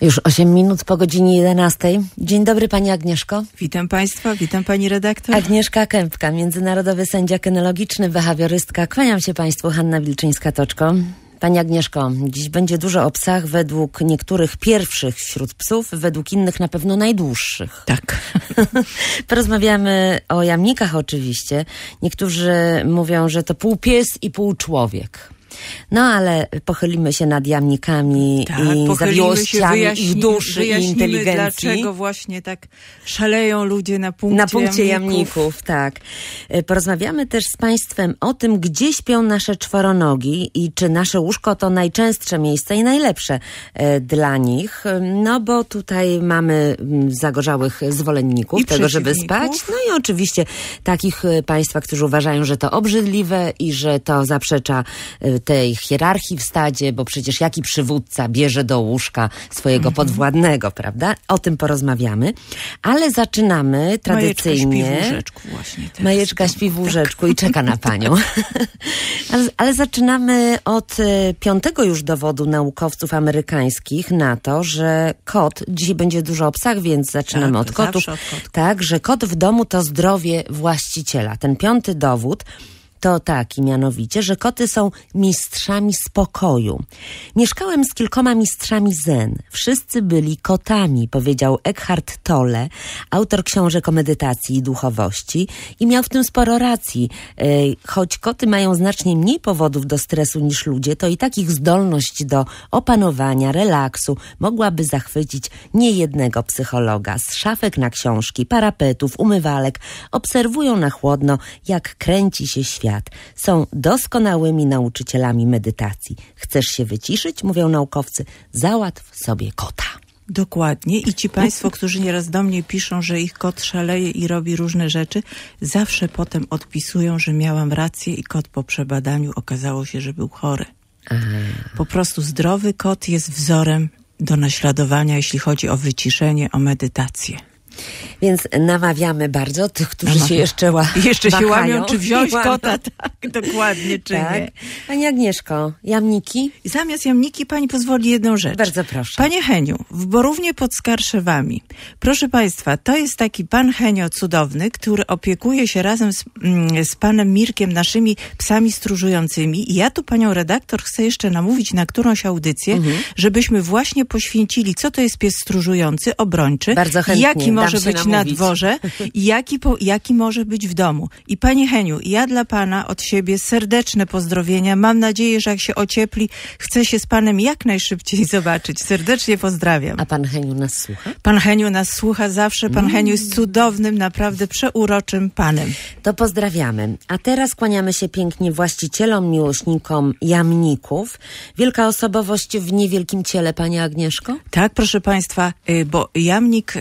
Już 8 minut po godzinie 11. Dzień dobry Pani Agnieszko. Witam Państwa, witam Pani redaktor. Agnieszka Kępka, międzynarodowy sędzia kynologiczny, behawiorystka. Kłaniam się Państwu, Hanna Wilczyńska-Toczko. Pani Agnieszko, dziś będzie dużo o psach, według niektórych pierwszych wśród psów, według innych na pewno najdłuższych. Tak. Porozmawiamy o jamnikach oczywiście. Niektórzy mówią, że to pół pies i pół człowiek. No ale pochylimy się nad jamnikami i zawiłościami ich duszy i inteligencji. Dlaczego właśnie tak szaleją ludzie na punkcie jamników. Tak. Porozmawiamy też z Państwem o tym, gdzie śpią nasze czworonogi i czy nasze łóżko to najczęstsze miejsce i najlepsze dla nich. No bo tutaj mamy zagorzałych zwolenników i tego, żeby spać. No i oczywiście takich Państwa, którzy uważają, że to obrzydliwe i że to zaprzecza tej hierarchii w stadzie, bo przecież jaki przywódca bierze do łóżka swojego podwładnego, prawda? O tym porozmawiamy. Ale zaczynamy tradycyjnie. Majeczka śpi w łóżeczku i czeka na panią. Ale zaczynamy od 5. już dowodu naukowców amerykańskich na to, że kot, dzisiaj będzie dużo o psach, więc zaczynamy od kotów. Tak, że kot w domu to zdrowie właściciela. Ten 5. dowód to taki mianowicie, że koty są mistrzami spokoju. Mieszkałem z kilkoma mistrzami zen. Wszyscy byli kotami, powiedział Eckhart Tolle, autor książek o medytacji i duchowości, i miał w tym sporo racji. Choć koty mają znacznie mniej powodów do stresu niż ludzie, to i tak ich zdolność do opanowania, relaksu mogłaby zachwycić niejednego psychologa. Z szafek na książki, parapetów, umywalek obserwują na chłodno, jak kręci się świat. Są doskonałymi nauczycielami medytacji. Chcesz się wyciszyć, mówią naukowcy, załatw sobie kota. Dokładnie. I ci Państwo, którzy nieraz do mnie piszą, że ich kot szaleje i robi różne rzeczy, zawsze potem odpisują, że miałam rację i kot po przebadaniu okazało się, że był chory. Po prostu zdrowy kot jest wzorem do naśladowania, jeśli chodzi o wyciszenie, o medytację. Więc namawiamy bardzo tych, którzy się jeszcze się łamią, czy wziąć kota, tak, dokładnie, czy tak. Nie. Pani Agnieszko, jamniki? Zamiast jamniki pani pozwoli jedną rzecz. Bardzo proszę. Panie Heniu, w Borównie pod Skarszewami. Proszę Państwa, to jest taki pan Henio cudowny, który opiekuje się razem z panem Mirkiem naszymi psami stróżującymi. I ja tu panią redaktor chcę jeszcze namówić na którąś audycję, żebyśmy właśnie poświęcili, co to jest pies stróżujący, obrończy. Bardzo chętnie. Jaki może być na dworze i jaki może być w domu. I panie Heniu, ja dla pana od siebie serdeczne pozdrowienia. Mam nadzieję, że jak się ociepli, chcę się z panem jak najszybciej zobaczyć. Serdecznie pozdrawiam. A pan Heniu nas słucha? Pan Heniu nas słucha zawsze. Pan Heniu jest cudownym, naprawdę przeuroczym panem. To pozdrawiamy. A teraz kłaniamy się pięknie właścicielom, miłośnikom jamników. Wielka osobowość w niewielkim ciele, pani Agnieszko? Tak, proszę państwa, bo jamnik...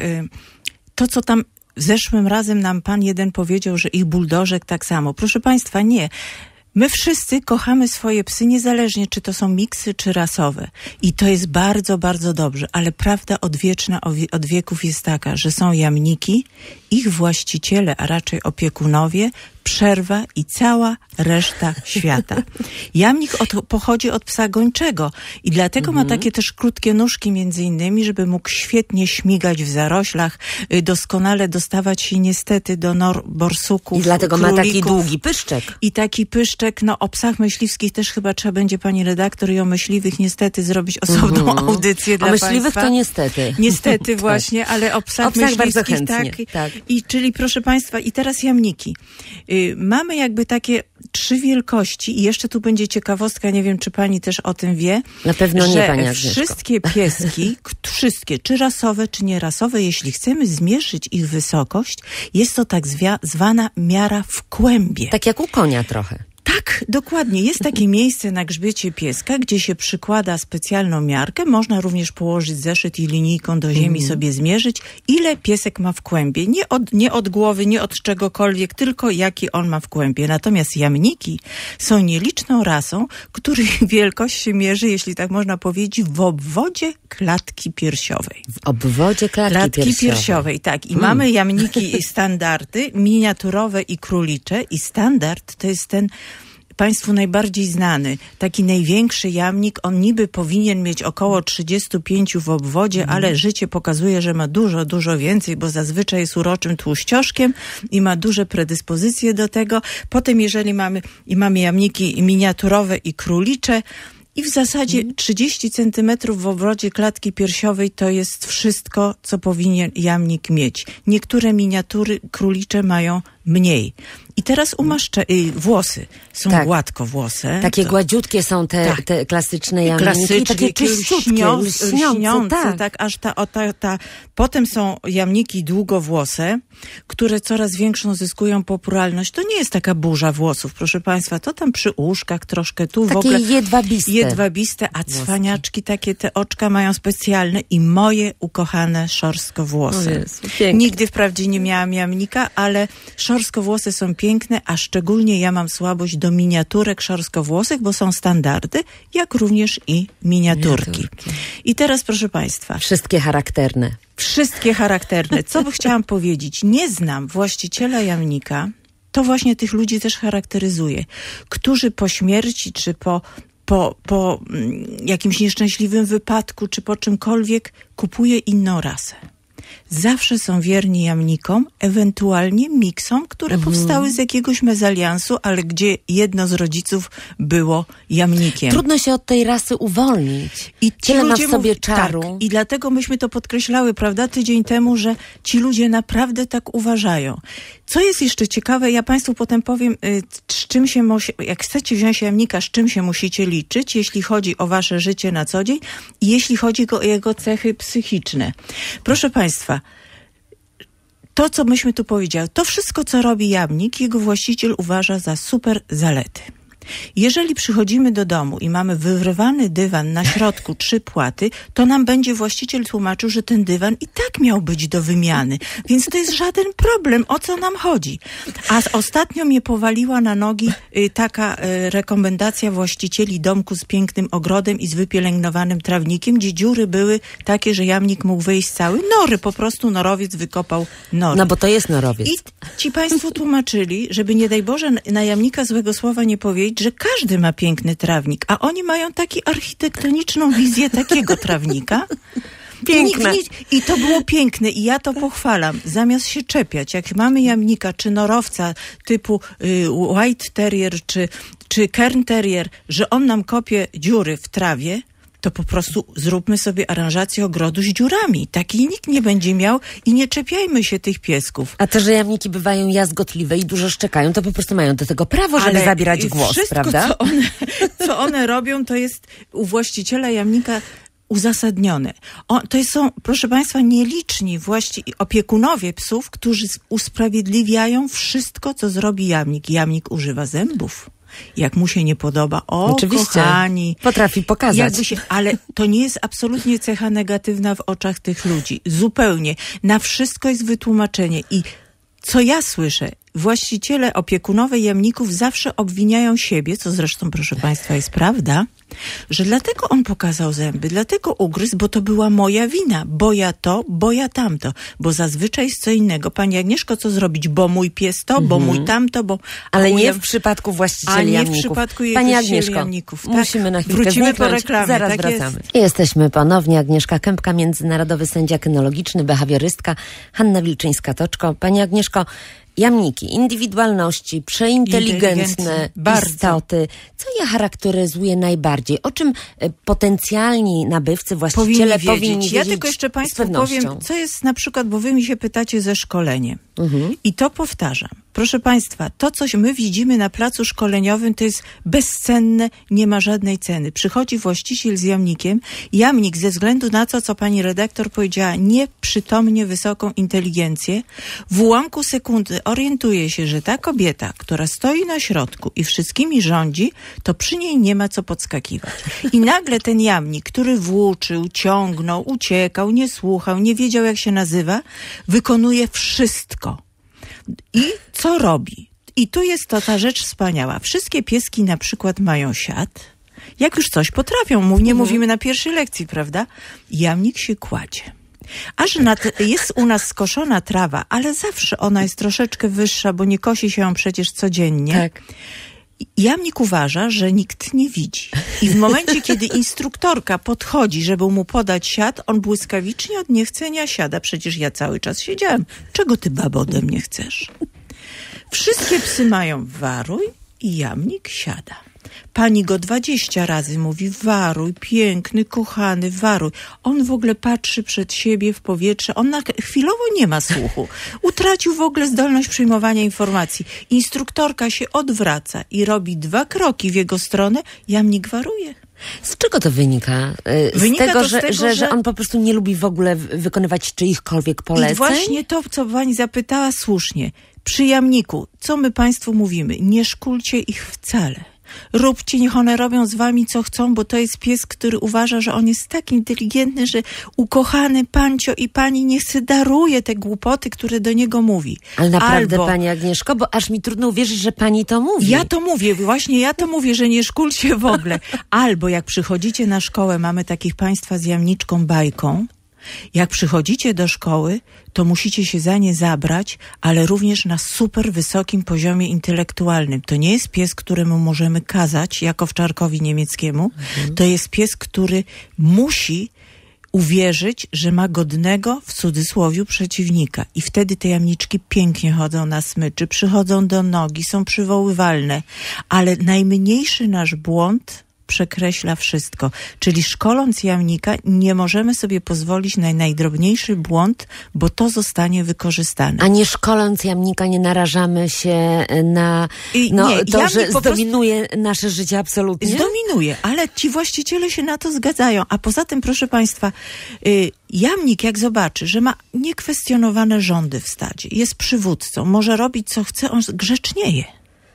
To, co tam zeszłym razem nam pan jeden powiedział, że ich buldożek tak samo. Proszę państwa, nie. My wszyscy kochamy swoje psy, niezależnie czy to są miksy, czy rasowe. I to jest bardzo, bardzo dobrze. Ale prawda odwieczna od wieków jest taka, że są jamniki, ich właściciele, a raczej opiekunowie, przerwa i cała reszta świata. Jamnik pochodzi od psa gończego i dlatego ma takie też krótkie nóżki między innymi, żeby mógł świetnie śmigać w zaroślach, doskonale dostawać się niestety do nor borsuków, i dlatego królików, ma taki długi pyszczek. I taki pyszczek, no o psach myśliwskich też chyba trzeba będzie pani redaktor i o myśliwych niestety zrobić osobną audycję dla państwa. O myśliwych to niestety. Niestety właśnie, ale o psach myśliwskich tak. I czyli proszę państwa, i teraz jamniki. Mamy jakby takie 3 wielkości i jeszcze tu będzie ciekawostka, nie wiem, czy pani też o tym wie. Na pewno nie, pani Agnieszko. Wszystkie pieski, wszystkie, czy rasowe, czy nierasowe, jeśli chcemy zmierzyć ich wysokość, jest to tak zwana miara w kłębie. Tak jak u konia trochę. Tak, dokładnie. Jest takie miejsce na grzbiecie pieska, gdzie się przykłada specjalną miarkę. Można również położyć zeszyt i linijką do ziemi sobie zmierzyć, ile piesek ma w kłębie. Nie od głowy, nie od czegokolwiek, tylko jaki on ma w kłębie. Natomiast jamniki są nieliczną rasą, których wielkość się mierzy, jeśli tak można powiedzieć, w obwodzie klatki piersiowej. W obwodzie klatki piersiowej, tak. I mamy jamniki standardy, miniaturowe i królicze. I standard to jest ten... Państwu najbardziej znany, taki największy jamnik, on niby powinien mieć około 35 w obwodzie, ale życie pokazuje, że ma dużo, dużo więcej, bo zazwyczaj jest uroczym tłuścioszkiem i ma duże predyspozycje do tego. Potem jeżeli mamy jamniki miniaturowe i królicze, i w zasadzie 30 centymetrów w obwodzie klatki piersiowej to jest wszystko, co powinien jamnik mieć. Niektóre miniatury królicze mają mniej. I teraz włosy. Są gładkowłose. Takie gładziutkie są te klasyczne jamniki. Takie czyściutkie, lśniące. Tak, aż potem są jamniki długowłose, które coraz większą zyskują popularność. To nie jest taka burza włosów, proszę Państwa. To tam przy uszkach troszkę, tu takie w ogóle. Jedwabiste, a cwaniaczki takie, te oczka mają specjalne i moje ukochane szorskowłose. Nigdy wprawdzie nie miałam jamnika, ale szorskowłosy są piękne, a szczególnie ja mam słabość do miniaturek szorskowłosych, bo są standardy, jak również i miniaturki. I teraz, proszę Państwa. Wszystkie charakterne. Co by chciałam powiedzieć? Nie znam właściciela jamnika, to właśnie tych ludzi też charakteryzuje, którzy po śmierci, czy po jakimś nieszczęśliwym wypadku, czy po czymkolwiek kupuje inną rasę. Zawsze są wierni jamnikom, ewentualnie miksom, które powstały z jakiegoś mezaliansu, ale gdzie jedno z rodziców było jamnikiem. Trudno się od tej rasy uwolnić. I tyle ma w sobie czaru. Tak, i dlatego myśmy to podkreślały, prawda, tydzień temu, że ci ludzie naprawdę tak uważają. Co jest jeszcze ciekawe, ja Państwu potem powiem, z czym się jak chcecie wziąć jamnika, z czym się musicie liczyć, jeśli chodzi o wasze życie na co dzień i jeśli chodzi o jego cechy psychiczne. Proszę Państwa, to, co myśmy tu powiedziały, to wszystko, co robi jamnik, jego właściciel uważa za super zalety. Jeżeli przychodzimy do domu i mamy wyrwany dywan na środku 3 płaty, to nam będzie właściciel tłumaczył, że ten dywan i tak miał być do wymiany. Więc to jest żaden problem, o co nam chodzi. A ostatnio mnie powaliła na nogi taka rekomendacja właścicieli domku z pięknym ogrodem i z wypielęgnowanym trawnikiem, gdzie dziury były takie, że jamnik mógł wyjść cały. Nory, po prostu norowiec wykopał nory. No bo to jest norowiec. I ci Państwo tłumaczyli, żeby nie daj Boże na jamnika złego słowa nie powiedzieć, że każdy ma piękny trawnik, a oni mają taką architektoniczną wizję takiego trawnika. Piękne. I to było piękne i ja to pochwalam. Zamiast się czepiać, jak mamy jamnika czy norowca typu White Terrier czy Cairn Terrier, że on nam kopie dziury w trawie, to po prostu zróbmy sobie aranżację ogrodu z dziurami. Takiej nikt nie będzie miał i nie czepiajmy się tych piesków. A to, że jamniki bywają jazgotliwe i dużo szczekają, to po prostu mają do tego prawo, żeby zabierać głos, prawda? Co one robią, to jest u właściciela jamnika uzasadnione. To są, proszę Państwa, nieliczni opiekunowie psów, którzy usprawiedliwiają wszystko, co zrobi jamnik. Jamnik używa zębów. Jak mu się nie podoba, oczywiście, kochani. Potrafi pokazać. Ale to nie jest absolutnie cecha negatywna w oczach tych ludzi. Zupełnie. Na wszystko jest wytłumaczenie. I co ja słyszę, właściciele, opiekunowie jamników zawsze obwiniają siebie, co zresztą, proszę Państwa, jest prawda, że dlatego on pokazał zęby, dlatego ugryzł, bo to była moja wina, bo ja to, bo ja tamto, bo zazwyczaj jest co innego. Pani Agnieszko, co zrobić? Bo mój pies to, bo mój tamto, bo... Ale nie w przypadku właścicieli jamników. A nie w przypadku Pani Agnieszko, jamników. Tak. Musimy na chwilkę wrócimy zniknąć. Po reklamie. Zaraz tak wracamy. Jest. Jesteśmy ponownie. Agnieszka Kępka, międzynarodowy sędzia kynologiczny, behawiorystka, Hanna Wilczyńska-Toczko. Pani Agnieszko, jamniki, indywidualności, przeinteligentne istoty. Co je charakteryzuje najbardziej? O czym potencjalni nabywcy, właściciele powinni wiedzieć? Ja tylko jeszcze Państwu powiem, co jest na przykład, bo wy mi się pytacie ze szkoleniem. I to powtarzam. Proszę Państwa, to coś my widzimy na placu szkoleniowym, to jest bezcenne, nie ma żadnej ceny. Przychodzi właściciel z jamnikiem, jamnik ze względu na to, co pani redaktor powiedziała, nieprzytomnie wysoką inteligencję, w ułamku sekundy orientuje się, że ta kobieta, która stoi na środku i wszystkimi rządzi, to przy niej nie ma co podskakiwać. I nagle ten jamnik, który włóczył, ciągnął, uciekał, nie słuchał, nie wiedział jak się nazywa, wykonuje wszystko. I co robi? I tu jest ta rzecz wspaniała. Wszystkie pieski na przykład mają siat. Jak już coś potrafią, nie mówimy na pierwszej lekcji, prawda? Jamnik się kładzie. Aż jest u nas skoszona trawa, ale zawsze ona jest troszeczkę wyższa, bo nie kosi się ją przecież codziennie. Tak. Jamnik uważa, że nikt nie widzi. I w momencie, kiedy instruktorka podchodzi, żeby mu podać siad, on błyskawicznie od niechcenia siada. Przecież ja cały czas siedziałem. Czego ty, babo, ode mnie chcesz? Wszystkie psy mają waruj i jamnik siada. Pani go 20 razy mówi, waruj, piękny, kochany, waruj. On w ogóle patrzy przed siebie w powietrze, on chwilowo nie ma słuchu. Utracił w ogóle zdolność przyjmowania informacji. Instruktorka się odwraca i robi 2 kroki w jego stronę, jamnik waruje. Z czego to wynika? Wynika tego, to z tego, że on po prostu nie lubi w ogóle wykonywać czyichkolwiek poleceń? I właśnie to, co pani zapytała słusznie. Przy jamniku, co my państwu mówimy? Nie szkulcie ich wcale. Róbcie, niech one robią z wami co chcą, bo to jest pies, który uważa, że on jest tak inteligentny, że ukochany pancio i pani niech se daruje te głupoty, które do niego mówi. Ale naprawdę, pani Agnieszko, bo aż mi trudno uwierzyć, że pani to mówi. Ja to mówię, właśnie ja to mówię, że nie szkulcie w ogóle. Albo jak przychodzicie na szkołę, mamy takich państwa z jamniczką bajką, jak przychodzicie do szkoły, to musicie się za nie zabrać, ale również na super wysokim poziomie intelektualnym. To nie jest pies, któremu możemy kazać, jak owczarkowi niemieckiemu. To jest pies, który musi uwierzyć, że ma godnego, w cudzysłowiu, przeciwnika. I wtedy te jamniczki pięknie chodzą na smyczy, przychodzą do nogi, są przywoływalne. Ale najmniejszy nasz błąd przekreśla wszystko. Czyli szkoląc jamnika nie możemy sobie pozwolić na najdrobniejszy błąd, bo to zostanie wykorzystane. A nie szkoląc jamnika nie narażamy się na to, że zdominuje nasze życie absolutnie? Zdominuje, ale ci właściciele się na to zgadzają. A poza tym, proszę państwa, jamnik jak zobaczy, że ma niekwestionowane rządy w stadzie, jest przywódcą, może robić co chce, on grzecznieje.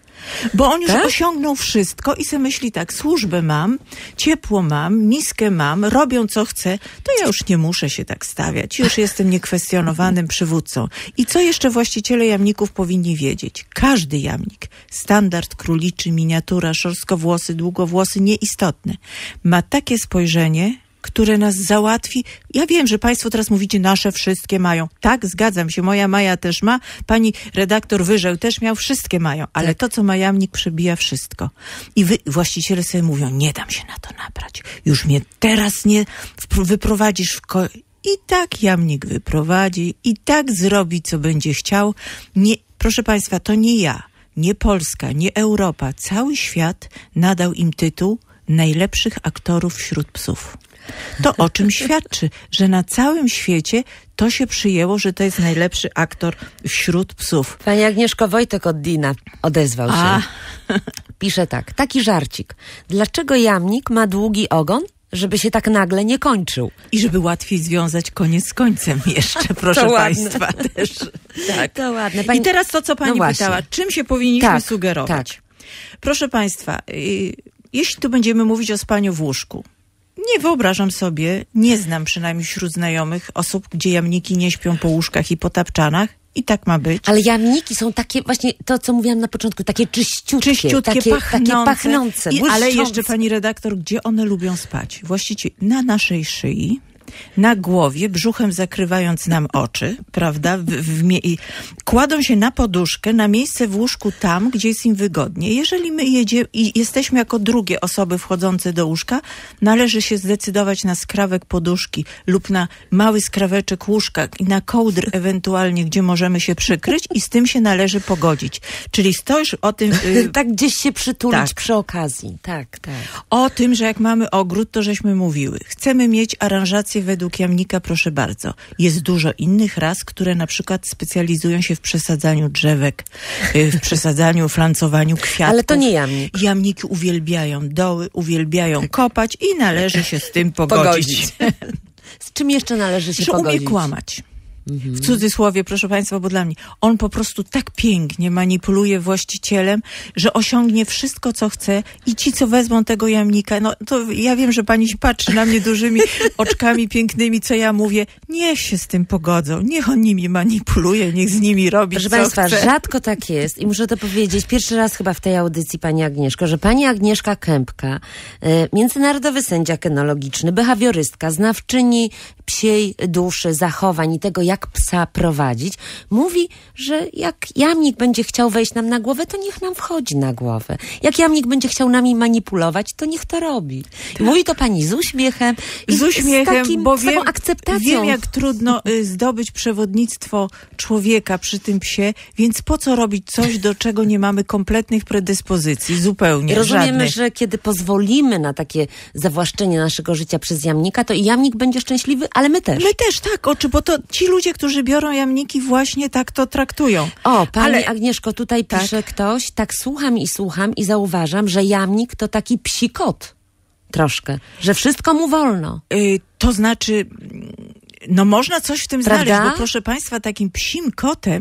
Bo on już osiągnął wszystko i sobie myśli tak, służbę mam, ciepło mam, miskę mam, robią co chcę, to ja już nie muszę się tak stawiać, już jestem niekwestionowanym przywódcą. I co jeszcze właściciele jamników powinni wiedzieć? Każdy jamnik, standard króliczy, miniatura, szorskowłosy, długowłosy, nieistotne, ma takie spojrzenie, które nas załatwi. Ja wiem, że państwo teraz mówicie, nasze wszystkie mają. Tak, zgadzam się, moja Maja też ma, pani redaktor Wyżeł też miał, wszystkie mają, ale to, co ma jamnik, przebija wszystko. I właściciele sobie mówią, nie dam się na to nabrać. Już mnie teraz nie wyprowadzisz I tak jamnik wyprowadzi, i tak zrobi, co będzie chciał. Nie, proszę państwa, to nie ja, nie Polska, nie Europa, cały świat nadał im tytuł najlepszych aktorów wśród psów. To o czym świadczy, że na całym świecie to się przyjęło, że to jest najlepszy aktor wśród psów. Pani Agnieszko, Wojtek od Dina odezwał się. Pisze tak, taki żarcik. Dlaczego jamnik ma długi ogon? Żeby się tak nagle nie kończył. I żeby łatwiej związać koniec z końcem jeszcze, proszę państwa. Też. Tak. To ładne. I teraz to, co pani pytała, czym się powinniśmy sugerować? Tak. Proszę państwa, jeśli tu będziemy mówić o spaniu w łóżku, nie wyobrażam sobie, nie znam przynajmniej wśród znajomych osób, gdzie jamniki nie śpią po łóżkach i po tapczanach. I tak ma być. Ale jamniki są takie, właśnie to, co mówiłam na początku, takie czyściutkie, takie pachnące, ale jeszcze, pani redaktor, gdzie one lubią spać? Właściwie na naszej szyi, na głowie, brzuchem zakrywając nam oczy, prawda? Kładą się na poduszkę, na miejsce w łóżku tam, gdzie jest im wygodnie. Jeżeli my jesteśmy jako drugie osoby wchodzące do łóżka, należy się zdecydować na skrawek poduszki lub na mały skraweczek łóżka i na kołdr ewentualnie, gdzie możemy się przykryć i z tym się należy pogodzić. Czyli stoisz o tym... tak gdzieś się przytulić przy okazji. Tak. O tym, że jak mamy ogród, to żeśmy mówiły. Chcemy mieć aranżację według jamnika, proszę bardzo. Jest dużo innych ras, które na przykład specjalizują się w przesadzaniu drzewek, w przesadzaniu, flancowaniu kwiatków. Ale to nie jamnik. Jamniki uwielbiają doły, uwielbiają kopać i należy się z tym pogodzić. Z czym jeszcze należy się pogodzić? Umie kłamać. W cudzysłowie, proszę państwa, bo dla mnie on po prostu tak pięknie manipuluje właścicielem, że osiągnie wszystko, co chce i ci, co wezmą tego jamnika, no to ja wiem, że pani patrzy na mnie dużymi oczkami pięknymi, co ja mówię, niech się z tym pogodzą, niech on nimi manipuluje, niech z nimi robi, proszę co państwa, chce. rzadko tak jest i muszę to powiedzieć pierwszy raz chyba w tej audycji, pani Agnieszko, że pani Agnieszka Kępka, międzynarodowy sędzia kynologiczny, behawiorystka, znawczyni psiej duszy, zachowań i tego, jak jak psa prowadzić, mówi, że jak jamnik będzie chciał wejść nam na głowę, to niech nam wchodzi na głowę. Jak jamnik będzie chciał nami manipulować, to niech to robi. Tak. Mówi to pani z uśmiechem. Z uśmiechem, bo z taką akceptacją. Wiem, jak trudno zdobyć przewodnictwo człowieka przy tym psie, więc po co robić coś, do czego nie mamy kompletnych predyspozycji, zupełnie rozumiemy, żadnych. że kiedy pozwolimy na takie zawłaszczenie naszego życia przez jamnika, to i jamnik będzie szczęśliwy, ale my też. My też, tak, bo to ci ludzie, którzy biorą jamniki, właśnie tak to traktują. O, pani Agnieszko, tutaj pisze ktoś, tak słucham i zauważam, że jamnik to taki psi kot. Troszkę. Że wszystko mu wolno. To znaczy, no można coś w tym Prawda? znaleźć, bo proszę państwa, takim psim kotem...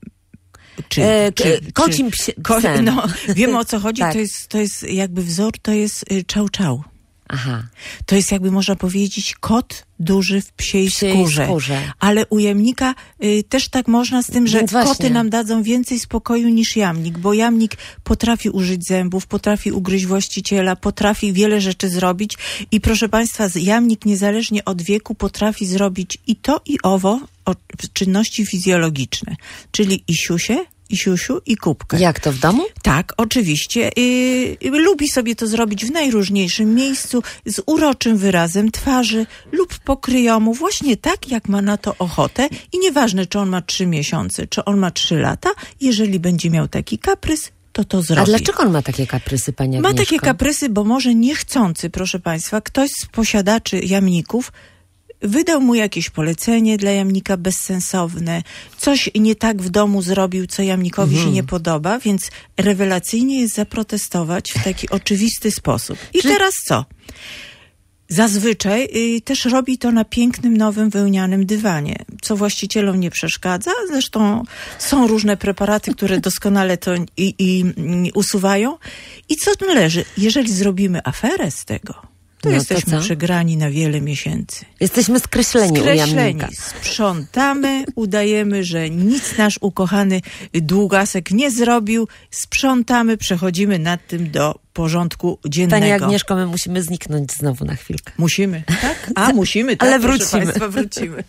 Kocim psem. No, wiemy o co chodzi, tak. to jest jakby wzór, to jest czał czał. Aha. To jest jakby można powiedzieć kot duży w psiej skórze. Ale u jamnika też tak można, z tym, że koty nam dadzą więcej spokoju niż jamnik, bo jamnik potrafi użyć zębów, potrafi ugryźć właściciela, potrafi wiele rzeczy zrobić i proszę państwa, jamnik niezależnie od wieku potrafi zrobić i to i owo, czynności fizjologiczne, czyli i siusię, i siusiu, i kubkę. Jak to w domu? Tak, oczywiście. Lubi sobie to zrobić w najróżniejszym miejscu, z uroczym wyrazem twarzy lub pokryjomu, właśnie tak, jak ma na to ochotę i nieważne, czy on ma 3 miesiące, czy on ma 3 lata, jeżeli będzie miał taki kaprys, to zrobi. A dlaczego on ma takie kaprysy, pani Agnieszko? Ma takie kaprysy, bo może niechcący, proszę państwa, ktoś z posiadaczy jamników wydał mu jakieś polecenie dla jamnika bezsensowne, coś nie tak w domu zrobił, co jamnikowi się nie podoba, więc rewelacyjnie jest zaprotestować w taki oczywisty sposób. I teraz co? Zazwyczaj też robi to na pięknym, nowym, wełnianym dywanie, co właścicielom nie przeszkadza. Zresztą są różne preparaty, które doskonale to usuwają. I co należy? Jeżeli zrobimy aferę z tego, to jesteśmy przegrani na wiele miesięcy. Jesteśmy skreśleni u jamnika. Sprzątamy, udajemy, że nic nasz ukochany długasek nie zrobił. Sprzątamy, przechodzimy nad tym do porządku dziennego. Pani Agnieszko, my musimy zniknąć znowu na chwilkę. Musimy, tak? Musimy, tak? Ale wrócimy. Państwa, wrócimy.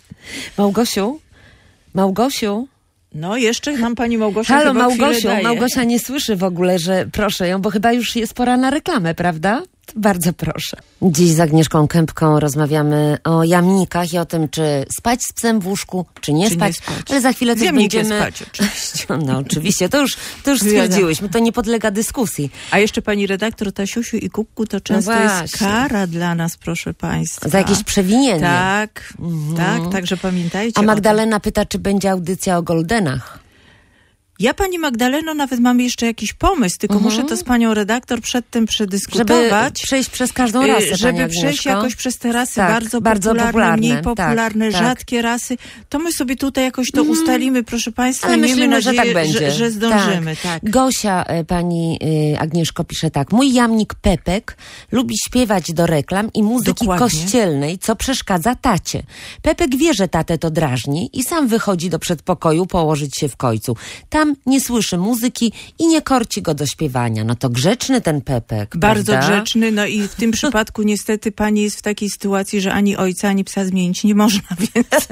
Małgosiu? No, jeszcze nam pani Małgosia Halo, chyba Małgosiu, Małgosia nie słyszy w ogóle, że proszę ją, bo chyba już jest pora na reklamę, prawda? Bardzo proszę. Dziś z Agnieszką Kępką rozmawiamy o jamnikach i o tym, czy spać z psem w łóżku, czy nie spać. Ale za chwilę też będziemy... spać, oczywiście. No oczywiście, to już stwierdziłyśmy, to nie podlega dyskusji. A jeszcze pani redaktor, ta siusiu i kubku to często jest kara dla nas, proszę państwa. Za jakieś przewinienie. Tak, także pamiętajcie. A Magdalena pyta, czy będzie audycja o goldenach. Ja, pani Magdaleno, nawet mam jeszcze jakiś pomysł, tylko muszę to z panią redaktor przedtem przedyskutować. Żeby przejść przez każdą rasę, żeby przejść jakoś przez te rasy bardzo popularne, mniej popularne, rzadkie rasy. To my sobie tutaj jakoś to ustalimy, proszę państwa. Ale i myślimy, miejmy nadzieję, że tak będzie. Że zdążymy. Tak. Gosia, pani Agnieszko, pisze tak. Mój jamnik Pepek lubi śpiewać do reklam i muzyki kościelnej, co przeszkadza tacie. Pepek wie, że tatę to drażni i sam wychodzi do przedpokoju położyć się w końcu. Tam nie słyszy muzyki i nie korci go do śpiewania. No to grzeczny ten Pepek, bardzo prawda? Grzeczny, no i w tym przypadku niestety pani jest w takiej sytuacji, że ani ojca, ani psa zmienić nie można, więc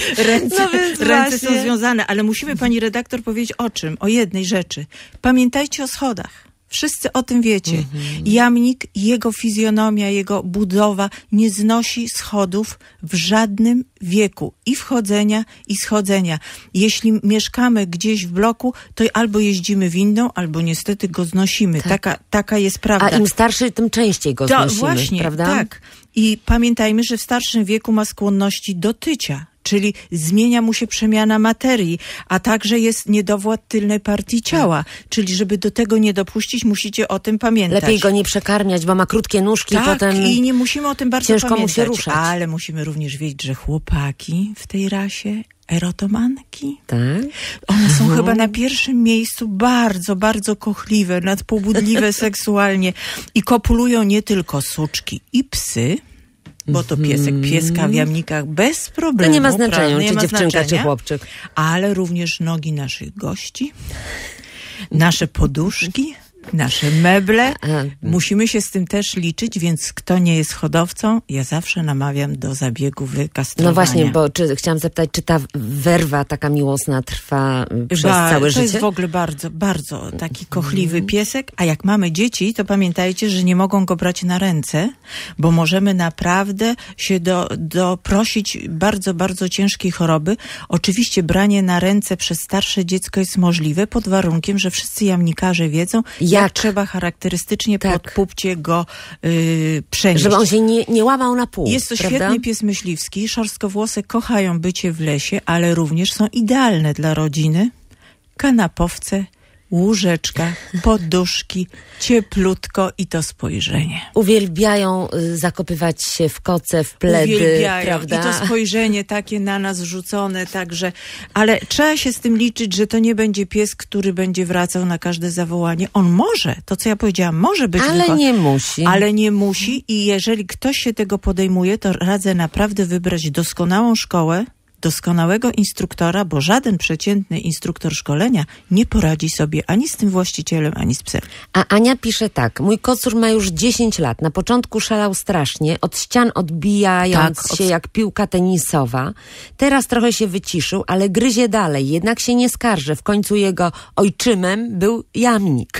ręce są związane. Ale musimy, pani redaktor, powiedzieć o czym? O jednej rzeczy. Pamiętajcie o schodach. Wszyscy o tym wiecie. Jamnik, jego fizjonomia, jego budowa nie znosi schodów w żadnym wieku. I wchodzenia, i schodzenia. Jeśli mieszkamy gdzieś w bloku, to albo jeździmy windą, albo niestety go znosimy. Taka jest prawda. A im starszy, tym częściej go znosimy, właśnie, prawda? Tak. I pamiętajmy, że w starszym wieku ma skłonności do tycia. Czyli zmienia mu się przemiana materii, a także jest niedowład tylnej partii ciała. Czyli żeby do tego nie dopuścić, musicie o tym pamiętać. Lepiej go nie przekarmiać, bo ma krótkie nóżki i potem i nie musimy o tym bardzo ciężko pamiętać. mu się ruszać. Ale musimy również wiedzieć, że chłopaki w tej rasie, erotomanki, one są chyba na pierwszym miejscu bardzo, bardzo kochliwe, nadpobudliwe seksualnie i kopulują nie tylko suczki i psy, bo to pieska w jamnikach bez problemu. To nie ma znaczenia, nie czy ma dziewczynka, znaczenia, czy chłopczyk. ale również nogi naszych gości, nasze poduszki, nasze meble. Musimy się z tym też liczyć, więc kto nie jest hodowcą, ja zawsze namawiam do zabiegu wykastrowania. No właśnie, bo chciałam zapytać, czy ta werwa taka miłosna trwa przez całe życie? To jest w ogóle bardzo, bardzo taki kochliwy piesek, a jak mamy dzieci, to pamiętajcie, że nie mogą go brać na ręce, bo możemy naprawdę się doprosić bardzo, bardzo ciężkiej choroby. Oczywiście branie na ręce przez starsze dziecko jest możliwe pod warunkiem, że wszyscy jamnikarze wiedzą, jak trzeba charakterystycznie pod pupcie go przenieść. Żeby on się nie łamał na pół. Jest to świetny pies myśliwski. Szorstkowłosy kochają bycie w lesie, ale również są idealne dla rodziny. Kanapowce, łóżeczka, poduszki, cieplutko i to spojrzenie. Uwielbiają zakopywać się w koce, w pledy, prawda? I to spojrzenie takie na nas rzucone, także, ale trzeba się z tym liczyć, że to nie będzie pies, który będzie wracał na każde zawołanie. On może, to co ja powiedziałam, może być nie musi. Ale nie musi i jeżeli ktoś się tego podejmuje, to radzę naprawdę wybrać doskonałą szkołę, doskonałego instruktora, bo żaden przeciętny instruktor szkolenia nie poradzi sobie ani z tym właścicielem, ani z psem. A Ania pisze tak. Mój kocur ma już 10 lat. Na początku szalał strasznie, od ścian odbijając się jak piłka tenisowa. Teraz trochę się wyciszył, ale gryzie dalej. Jednak się nie skarży. W końcu jego ojczymem był jamnik.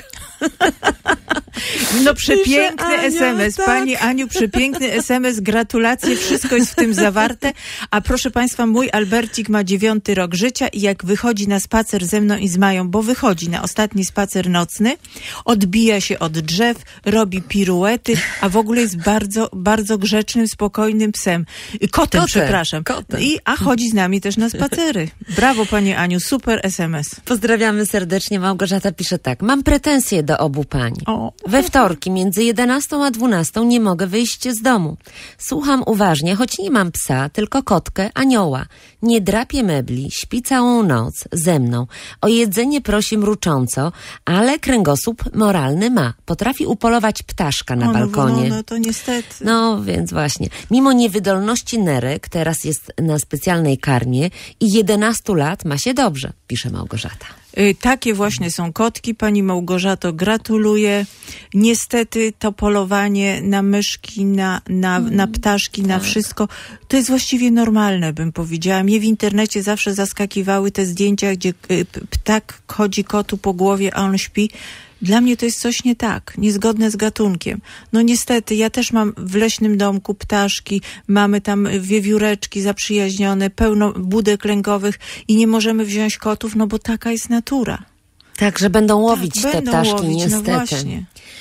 No przepiękny SMS. Tak. Pani Aniu, przepiękny SMS. Gratulacje. Wszystko jest w tym zawarte. A proszę Państwa, mój Albercik ma 9 rok życia i jak wychodzi na spacer ze mną i z Mają, bo wychodzi na ostatni spacer nocny, odbija się od drzew, robi piruety, a w ogóle jest bardzo, bardzo grzecznym, spokojnym psem. Kotem, przepraszam. A chodzi z nami też na spacery. Brawo, Pani Aniu, super SMS. Pozdrawiamy serdecznie. Małgorzata pisze tak. Mam pretensje do obu pań. We wtorki między 11 a 12 nie mogę wyjść z domu. Słucham uważnie, choć nie mam psa, tylko kotkę, anioła. Nie drapie mebli, śpi całą noc ze mną. O jedzenie prosi mrucząco, ale kręgosłup moralny ma. Potrafi upolować ptaszka na balkonie. No to niestety. No więc właśnie. Mimo niewydolności nerek, teraz jest na specjalnej karmie i 11 lat ma się dobrze, pisze Małgorzata. Takie właśnie są kotki. Pani Małgorzato, gratuluję. Niestety to polowanie na myszki, na ptaszki, na wszystko, to jest właściwie normalne, bym powiedziała. Mnie w internecie zawsze zaskakiwały te zdjęcia, gdzie ptak chodzi kotu po głowie, a on śpi. Dla mnie to jest coś nie tak, niezgodne z gatunkiem. No niestety, ja też mam w leśnym domku ptaszki, mamy tam wiewióreczki zaprzyjaźnione, pełno budek lęgowych i nie możemy wziąć kotów, no bo taka jest natura. Tak, że będą łowić te ptaszki, niestety. No właśnie.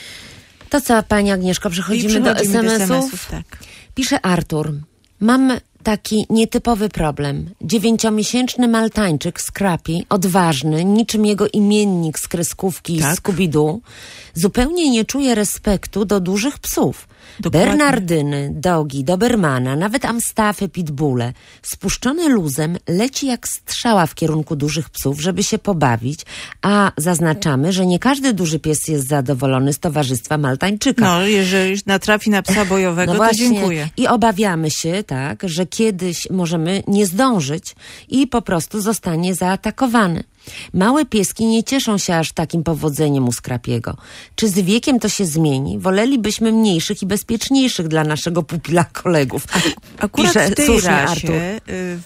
To co, Pani Agnieszko, przechodzimy do SMS-ów. Tak. Pisze Artur. Mam taki nietypowy problem. 9-miesięczny maltańczyk Scrappy, odważny, niczym jego imiennik z kreskówki Scooby-Doo, zupełnie nie czuje respektu do dużych psów. Dokładnie. Bernardyny, dogi, dobermana, nawet amstaffy, pitbulle. Spuszczony luzem leci jak strzała w kierunku dużych psów, żeby się pobawić, a zaznaczamy, że nie każdy duży pies jest zadowolony z towarzystwa maltańczyka. No, jeżeli natrafi na psa bojowego, no to właśnie, dziękuję. I obawiamy się, tak, że kiedyś możemy nie zdążyć i po prostu zostanie zaatakowany. Małe pieski nie cieszą się aż takim powodzeniem u Scrappiego. Czy z wiekiem to się zmieni? Wolelibyśmy mniejszych i bezpieczniejszych dla naszego pupila kolegów. Akurat w tej rasie,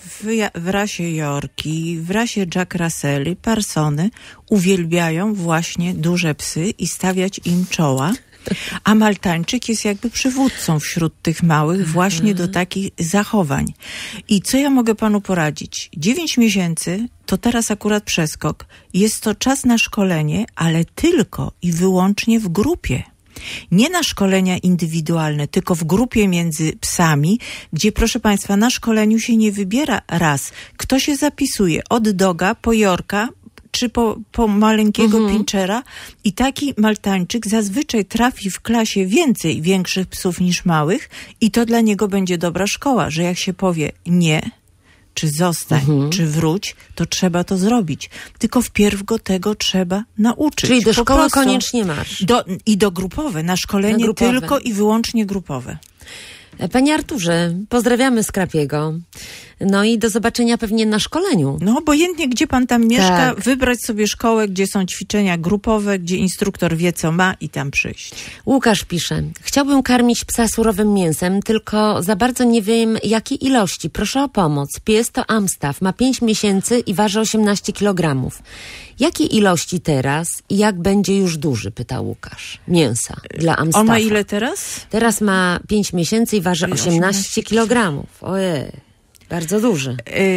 w rasie Yorki, w rasie Jack Russelli, Parsony uwielbiają właśnie duże psy i stawiać im czoła. A maltańczyk jest jakby przywódcą wśród tych małych właśnie do takich zachowań. I co ja mogę panu poradzić? 9 miesięcy to teraz akurat przeskok. Jest to czas na szkolenie, ale tylko i wyłącznie w grupie. Nie na szkolenia indywidualne, tylko w grupie między psami, gdzie, proszę Państwa, na szkoleniu się nie wybiera raz. Kto się zapisuje od doga po Yorka, czy po maleńkiego pinchera i taki maltańczyk zazwyczaj trafi w klasie więcej większych psów niż małych i to dla niego będzie dobra szkoła, że jak się powie nie, czy zostań, czy wróć, to trzeba to zrobić. Tylko wpierw go tego trzeba nauczyć. Czyli do szkoły koniecznie masz. I do grupowe, na szkolenie tylko i wyłącznie grupowe. Panie Arturze, pozdrawiamy z Krapiego. No i do zobaczenia pewnie na szkoleniu. No obojętnie, gdzie pan tam mieszka, Tak. wybrać sobie szkołę, gdzie są ćwiczenia grupowe, gdzie instruktor wie, co ma i tam przyjść. Łukasz pisze, chciałbym karmić psa surowym mięsem, tylko za bardzo nie wiem jakiej ilości. Proszę o pomoc. Pies to Amstaff, ma 5 miesięcy i waży 18 kg. Jakiej ilości teraz i jak będzie już duży, pyta Łukasz. Mięsa dla Amstaffa. On ma ile teraz? Teraz ma 5 miesięcy i waży 18 kg. Ojej, bardzo duży.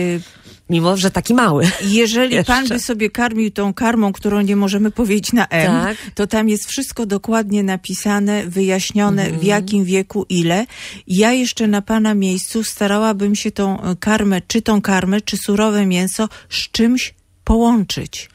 Mimo, że taki mały. Jeżeli pan by sobie karmił tą karmą, którą nie możemy powiedzieć na M, Tak. to tam jest wszystko dokładnie napisane, wyjaśnione, w jakim wieku, ile. Ja jeszcze na pana miejscu starałabym się tą karmę, czy surowe mięso z czymś połączyć.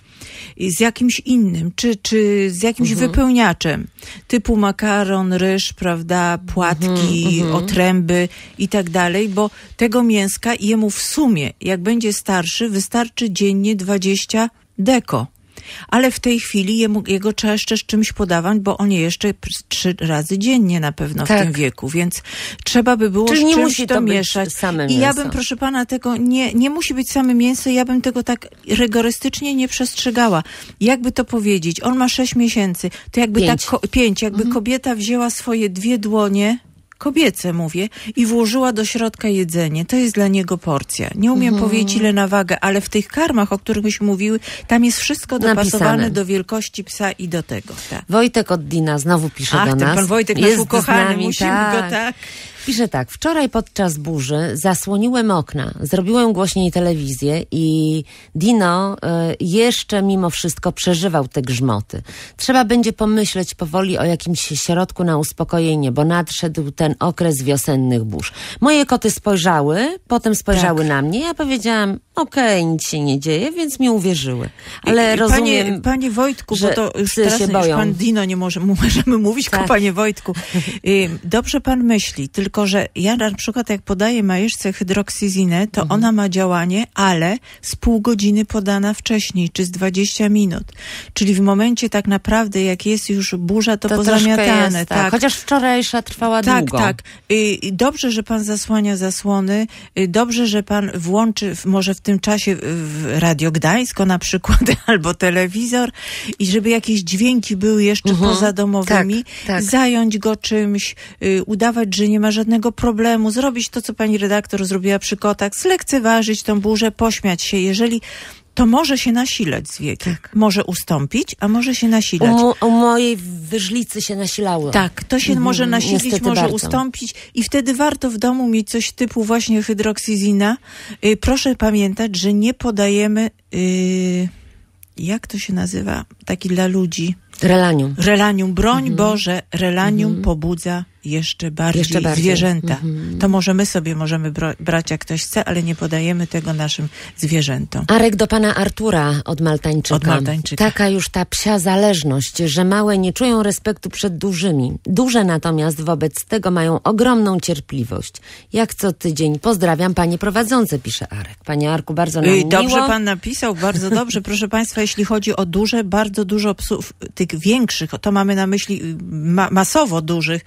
Z jakimś innym, czy z jakimś wypełniaczem, typu makaron, ryż, prawda, płatki, otręby i tak dalej, bo tego mięska jemu w sumie, jak będzie starszy, wystarczy dziennie 20 deko. Ale w tej chwili jego trzeba jeszcze z czymś podawać, bo on je jeszcze 3 razy dziennie na pewno w tym wieku, więc trzeba by było Czyli z nie czymś musi to być mieszać. same I ja mięso. bym, proszę pana, tego nie musi być same mięso, ja bym tego tak rygorystycznie nie przestrzegała. Jakby to powiedzieć, on ma 6 miesięcy, to jakby 5, jakby kobieta wzięła swoje 2 dłonie, kobiece mówię, i włożyła do środka jedzenie. To jest dla niego porcja. Nie umiem powiedzieć ile na wagę, ale w tych karmach, o których myśmy mówiły, tam jest wszystko dopasowane Napisane. do wielkości psa i do tego. Tak. Wojtek od Dina znowu pisze do Ten nas. pan Wojtek, jest nasz ukochany, z nami, musimy go tak. Pisze tak, wczoraj podczas burzy zasłoniłem okna, zrobiłem głośniej telewizję i Dino jeszcze mimo wszystko przeżywał te grzmoty. Trzeba będzie pomyśleć powoli o jakimś środku na uspokojenie, bo nadszedł ten okres wiosennych burz. Moje koty spojrzały, potem spojrzały na mnie, ja powiedziałam, okej, nic się nie dzieje, więc mi uwierzyły. Ale rozumiem, Panie Wojtku, że bo to już psy teraz się już boją. pan Dino nie możemy mówić, tylko panie Wojtku. Dobrze pan myśli, tylko że ja na przykład jak podaję majeszce hydroksyzinę, to ona ma działanie, ale z pół godziny podana wcześniej, czy z 20 minut. Czyli w momencie tak naprawdę, jak jest już burza, to pozamiatane. jest, tak. Chociaż wczorajsza trwała długo. Tak. Dobrze, że pan zasłania zasłony. Dobrze, że pan włączy może w tym czasie w Radio Gdańsko na przykład, albo telewizor i żeby jakieś dźwięki były jeszcze pozadomowymi. Tak. Zająć go czymś, udawać, że nie ma żadnego problemu, zrobić to, co pani redaktor zrobiła przy kotach, zlekceważyć tą burzę, pośmiać się. Jeżeli to może się nasilać z wiekiem. Może ustąpić, a może się nasilać. U mojej wyżlicy się nasilało. Tak, to się może nasilić, niestety może bardzo. ustąpić i wtedy warto w domu mieć coś typu właśnie hydroksyzina. Proszę pamiętać, że nie podajemy, jak to się nazywa, taki dla ludzi? Relanium. Relanium. Broń Boże, relanium pobudza jeszcze bardziej zwierzęta. To może my sobie możemy brać jak ktoś chce, ale nie podajemy tego naszym zwierzętom. Arek do pana Artura od Maltańczyka. Od Maltańczyka. Taka już ta psia zależność, że małe nie czują respektu przed dużymi. Duże natomiast wobec tego mają ogromną cierpliwość. Jak co tydzień pozdrawiam panie prowadzące, pisze Arek. Panie Arku, bardzo nam miło. Dobrze pan napisał, bardzo dobrze. Proszę państwa, jeśli chodzi o duże, bardzo dużo psów, tych większych, to mamy na myśli masowo dużych,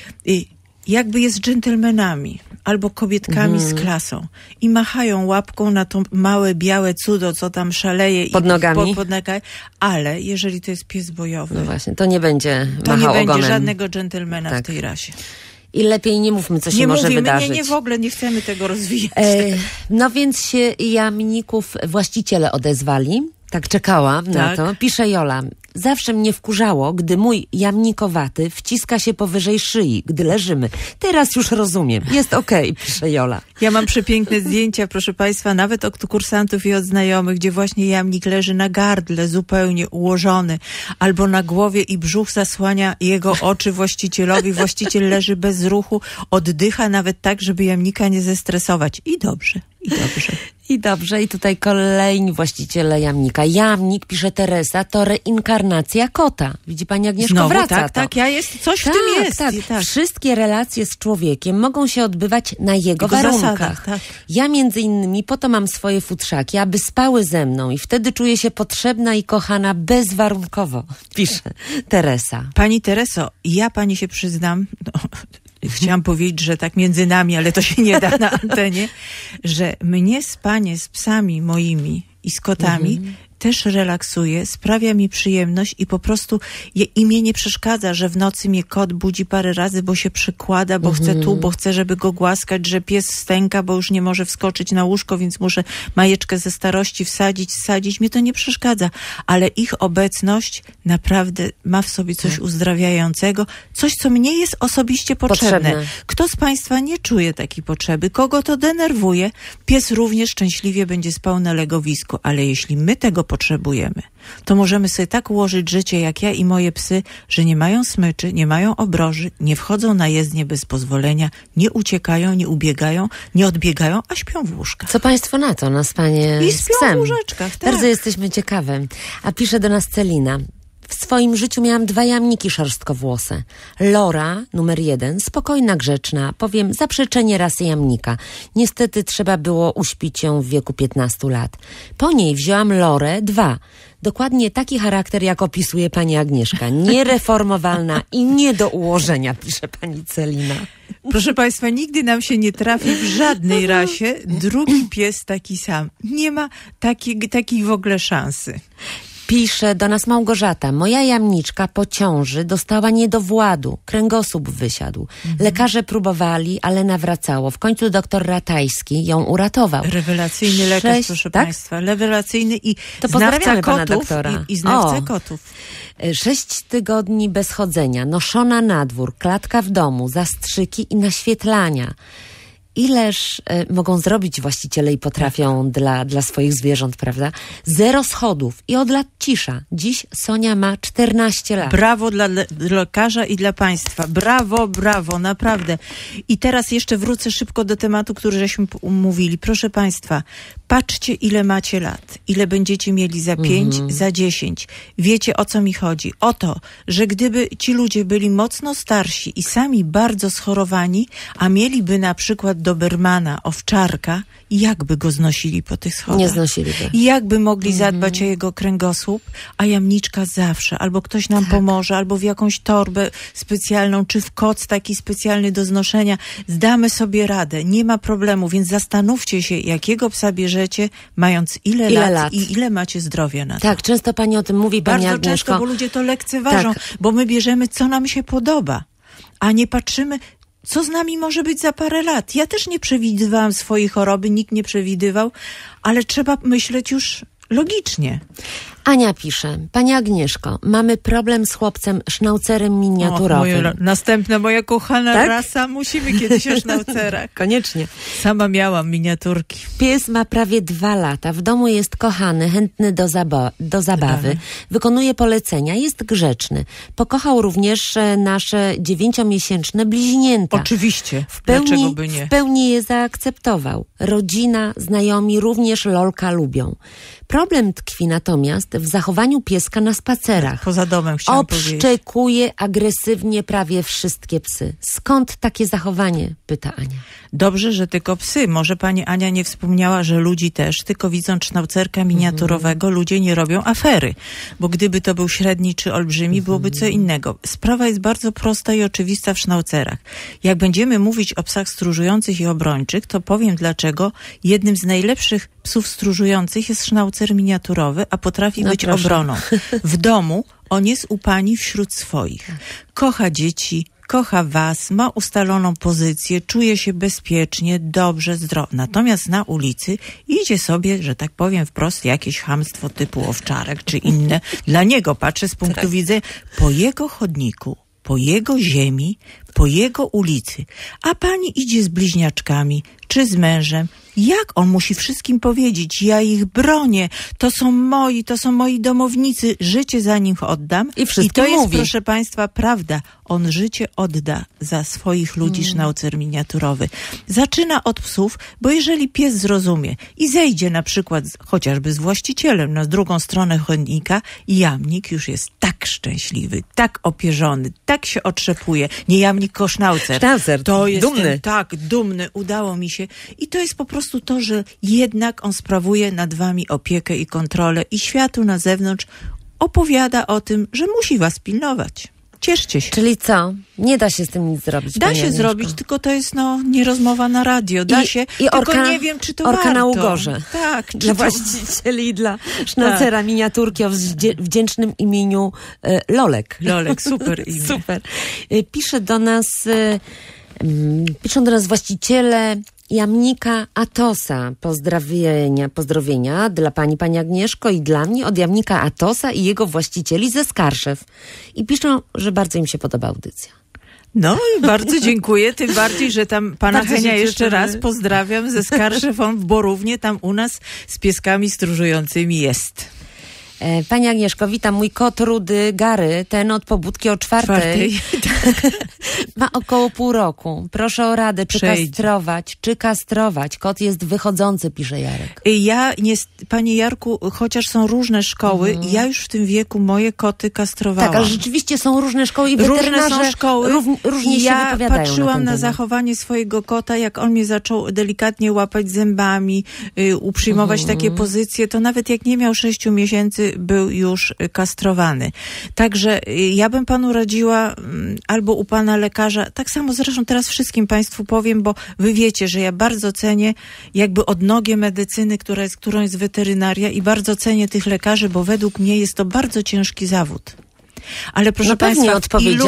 jakby jest dżentelmenami albo kobietkami z klasą i machają łapką na to małe, białe cudo, co tam szaleje pod nogami. Pod nogami, ale jeżeli to jest pies bojowy, No właśnie, to nie będzie to machał nie będzie ogonem. żadnego dżentelmena w tej rasie. I lepiej nie mówmy, co się może wydarzyć. Nie, w ogóle nie chcemy tego rozwijać. No więc się jamników właściciele odezwali. Tak czekałam na to. Pisze Jola. Zawsze mnie wkurzało, gdy mój jamnikowaty wciska się powyżej szyi, gdy leżymy. Teraz już rozumiem. Jest okej, pisze Jola. Ja mam przepiękne zdjęcia, proszę państwa, nawet od kursantów i od znajomych, gdzie właśnie jamnik leży na gardle, zupełnie ułożony, albo na głowie i brzuch zasłania jego oczy właścicielowi. Właściciel leży bez ruchu, oddycha nawet tak, żeby jamnika nie zestresować. I dobrze. I dobrze, i tutaj kolejni właściciele jamnika. Jamnik, pisze Teresa, to reinkarnacja kota. Widzi pani, Agnieszko, znowu, wraca to. Coś w tym jest. Tak. Wszystkie relacje z człowiekiem mogą się odbywać na jego warunkach. Zasadach, tak. Ja między innymi po to mam swoje futrzaki, aby spały ze mną i wtedy czuję się potrzebna i kochana bezwarunkowo, pisze Teresa. Pani Tereso, ja pani się przyznam, chciałam powiedzieć, że tak między nami, ale to się nie da na antenie, że mnie spanie z psami moimi i z kotami też relaksuje, sprawia mi przyjemność i po prostu i mnie nie przeszkadza, że w nocy mnie kot budzi parę razy, bo się przykłada, bo chce tu, bo chce, żeby go głaskać, że pies stęka, bo już nie może wskoczyć na łóżko, więc muszę majeczkę ze starości wsadzić. Mnie to nie przeszkadza, ale ich obecność naprawdę ma w sobie coś uzdrawiającego, coś, co mnie jest osobiście potrzebne. Kto z Państwa nie czuje takiej potrzeby? Kogo to denerwuje? Pies również szczęśliwie będzie spał na legowisku, ale jeśli my tego potrzebujemy, to możemy sobie tak ułożyć życie, jak ja i moje psy, że nie mają smyczy, nie mają obroży, nie wchodzą na jezdnię bez pozwolenia, nie uciekają, nie ubiegają, nie odbiegają, a śpią w łóżkach. Co Państwo na to, na spanie I z śpią psem? w łóżeczkach, tak. Bardzo jesteśmy ciekawe. A pisze do nas Celina. W swoim życiu miałam 2 jamniki szorstkowłose. Lora, numer 1, spokojna, grzeczna, powiem, zaprzeczenie rasy jamnika. Niestety trzeba było uśpić ją w wieku 15 lat. Po niej wzięłam Lorę 2. Dokładnie taki charakter, jak opisuje pani Agnieszka. Niereformowalna i nie do ułożenia, pisze pani Celina. Proszę Państwa, nigdy nam się nie trafi w żadnej rasie drugi pies taki sam. Nie ma takiej w ogóle szansy. Pisze do nas Małgorzata. Moja jamniczka po ciąży dostała niedowładu. Kręgosłup wysiadł. Lekarze próbowali, ale nawracało. W końcu doktor Ratajski ją uratował. Rewelacyjny lekarz, proszę Państwa. Rewelacyjny i to znawca pana kotów. Doktora. I znawca kotów. 6 tygodni bez chodzenia, noszona na dwór, klatka w domu, zastrzyki i naświetlania. Ileż mogą zrobić właściciele i potrafią dla swoich zwierząt, prawda? 0 schodów i od lat cisza. Dziś Sonia ma 14 lat. Brawo dla lekarza i dla państwa. Brawo, naprawdę. I teraz jeszcze wrócę szybko do tematu, który żeśmy mówili. Proszę Państwa, patrzcie, ile macie lat. Ile będziecie mieli za 5, za 10. Wiecie, o co mi chodzi? O to, że gdyby ci ludzie byli mocno starsi i sami bardzo schorowani, a mieliby na przykład dobermana, owczarka, jakby go znosili po tych schodach? Nie znosiliby. I jakby mogli zadbać o jego kręgosłup, a jamniczka zawsze, albo ktoś nam pomoże, albo w jakąś torbę specjalną, czy w koc taki specjalny do znoszenia. Zdamy sobie radę, nie ma problemu, więc zastanówcie się, jakiego psa bierzecie, mając ile lat i ile macie zdrowia na to. Tak, często pani o tym mówi, pani Bardzo Agnieszko. często, bo ludzie to lekceważą, bo my bierzemy, co nam się podoba, a nie patrzymy, co z nami może być za parę lat. Ja też nie przewidywałam swojej choroby, nikt nie przewidywał, ale trzeba myśleć już logicznie. Ania pisze, pani Agnieszko, mamy problem z chłopcem sznaucerem miniaturowym. Następna moja kochana rasa, musimy kiedyś o sznaucerach. Koniecznie. Sama miałam miniaturki. Pies ma prawie 2 lata, w domu jest kochany, chętny do zabawy, wykonuje polecenia, jest grzeczny. Pokochał również nasze 9-miesięczne bliźnięta. Oczywiście, dlaczego by nie? W pełni je zaakceptował. Rodzina, znajomi również Lolka lubią. Problem tkwi natomiast w zachowaniu pieska na spacerach. Poza domem chciałam powiedzieć. Obszczekuje agresywnie prawie wszystkie psy. Skąd takie zachowanie? Pyta Ania. Dobrze, że tylko psy. Może pani Ania nie wspomniała, że ludzi też, tylko widząc sznaucerka miniaturowego, ludzie nie robią afery. Bo gdyby to był średni czy olbrzymi, byłoby co innego. Sprawa jest bardzo prosta i oczywista w sznaucerach. Jak będziemy mówić o psach stróżujących i obrończych, to powiem dlaczego jednym z najlepszych psów stróżujących jest sznaucer miniaturowy, a potrafi być obroną. W domu on jest u pani wśród swoich. Kocha dzieci, kocha was, ma ustaloną pozycję, czuje się bezpiecznie, dobrze, zdrowo. Natomiast na ulicy idzie sobie, że tak powiem wprost, jakieś chamstwo typu owczarek czy inne. Dla niego, patrzę z punktu widzenia, po jego chodniku, po jego ziemi, po jego ulicy. A pani idzie z bliźniaczkami czy z mężem. Jak on musi wszystkim powiedzieć? Ja ich bronię. To są moi domownicy. Życie za nich oddam. I to jest, proszę państwa, prawda. On życie odda za swoich ludzi sznaucer miniaturowy. Zaczyna od psów, bo jeżeli pies zrozumie i zejdzie na przykład chociażby z właścicielem na drugą stronę chodnika, jamnik już jest tak szczęśliwy, tak opierzony, tak się otrzepuje. Nie jamnik, tylko sznaucer. To jest dumny. Dumny. Udało mi się. I to jest po prostu to, że jednak on sprawuje nad wami opiekę i kontrolę i światu na zewnątrz opowiada o tym, że musi was pilnować. Cieszcie się. Czyli co? Nie da się z tym nic zrobić. Da się zrobić, tylko to jest nie rozmowa na radio. Da się, tylko nie wiem, czy to orka warto. na ugorze. Tak. Dla właścicieli, dla sznaucera miniaturki o wdzięcznym imieniu Lolek. Lolek, super imię. Super. Piszą do nas właściciele jamnika Atosa. Pozdrowienia dla pani Agnieszko i dla mnie od jamnika Atosa i jego właścicieli ze Skarszew. I piszą, że bardzo im się podoba audycja. No i bardzo dziękuję, tym bardziej, że tam pana Henia jeszcze raz pozdrawiam ze Skarszew, on w Borównie, tam u nas z pieskami stróżującymi jest. Pani Agnieszko, witam. Mój kot rudy Gary, ten od pobudki o 4:00. Ma około pół roku. Proszę o radę, czy kastrować. Kot jest wychodzący, pisze Jarek. Panie Jarku, chociaż są różne szkoły, ja już w tym wieku moje koty kastrowałam. Tak, ale rzeczywiście są różne szkoły i weterynarze różne są szkoły. Różnie się wypowiadają. Ja patrzyłam na zachowanie swojego kota, jak on mnie zaczął delikatnie łapać zębami, uprzyjmować takie pozycje, to nawet jak nie miał 6 miesięcy, był już kastrowany. Także ja bym panu radziła albo u pana lekarza, tak samo zresztą teraz wszystkim państwu powiem, bo wy wiecie, że ja bardzo cenię jakby odnogię medycyny, którą jest weterynaria i bardzo cenię tych lekarzy, bo według mnie jest to bardzo ciężki zawód. Ale proszę państwa,